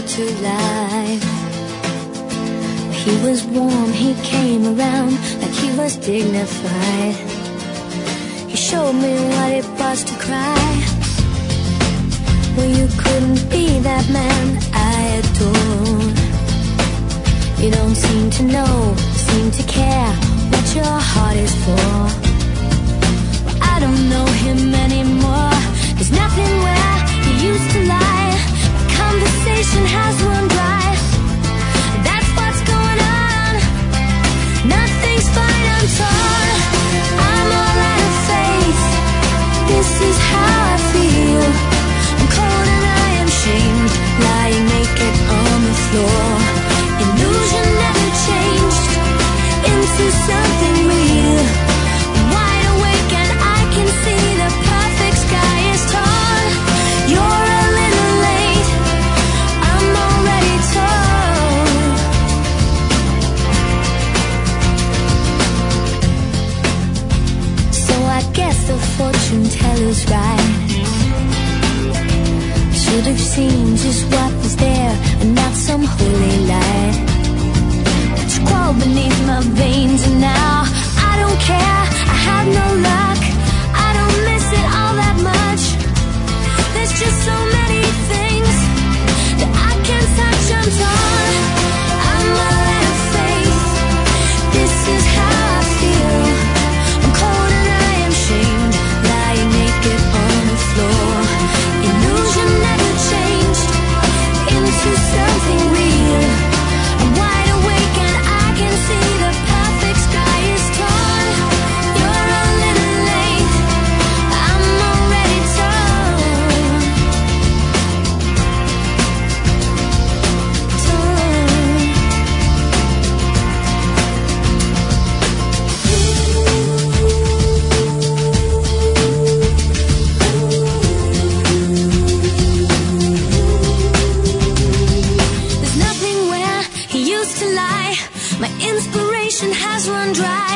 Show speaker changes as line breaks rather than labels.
brought to life. He was warm, he came around like he was dignified. He showed me what it was to cry. Well, you couldn't be that man I adored. You don't seem to know, seem to care what your heart is for. Well, I don't know him anymore. There's nothing where he used to lie. The conversation has run dry. That's what's going on. Nothing's fine, I'm torn. I'm all out of faith. This is how I feel. I'm cold and I am shamed, lying naked on the floor. Illusion never changed into something real. I'm wide awake and I can see the perfect sky is torn. You're a little late, I'm already torn. So I guess the fortune teller's right. Should have seen just what was there and not some holy light. It's crawled beneath my veins and now I don't care, I have no luck. I don't miss it all that much. There's just so many things that I can't touch, I'm torn. I'm all out of faith. This is how I feel. I'm cold and I am shamed, lying naked on the floor. Illusion never changed into something real. I'm wide awake and I can see the perfect sky is torn. You're a little late, I'm already torn. There's nothing where he used to lie. My inspiration has run dry.